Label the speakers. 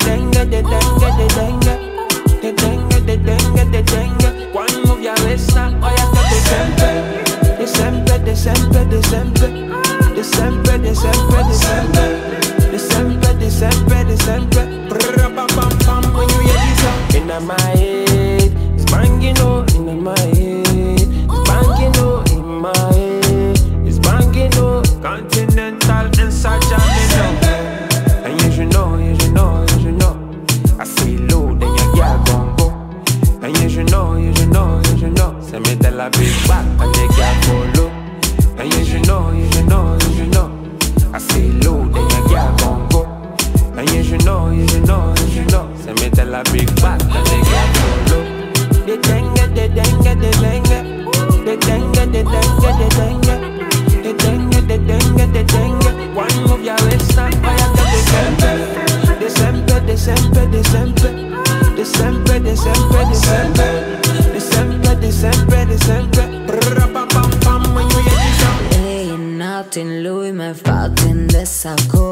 Speaker 1: dengue, de dengue, de dengue. De dengue, de dengue, de dengue. One move your waist now, oh yeah, de sempre. De sempre, de sempre, de sempre. De sempre, de sempre, de sempre. De sempre, de sempre, de sempre. Brrrr, pam, pam, pam, when you hear this song. In my head, it's banging oh, in my head. It's banging oh, in my head. It's banging oh, continental inside Jamaica. And you should know, you should know, you should know. I say low, then your girl gon' go. And you should know, you should know, you should know. Say me tell a big back and the girl follow. And you should know, you should know, you should know. I say low, then your girl gon' go. And you should know, you should know, you should know. Say me tell a big back and the girl follow. De dengue, de dengue, de dengue. De dengue, de dengue, de dengue. De dengue, de dengue, de dengue. One move your waist and fire to the sempre. De sempre, de sempre, de sempre. De sempre, de sempre, de sempre. De sempre, de sempre, de sempre. Brrrr, pam, pam, pam, when you hear this song.
Speaker 2: Laying out in Louis, me falta en desacuerdo.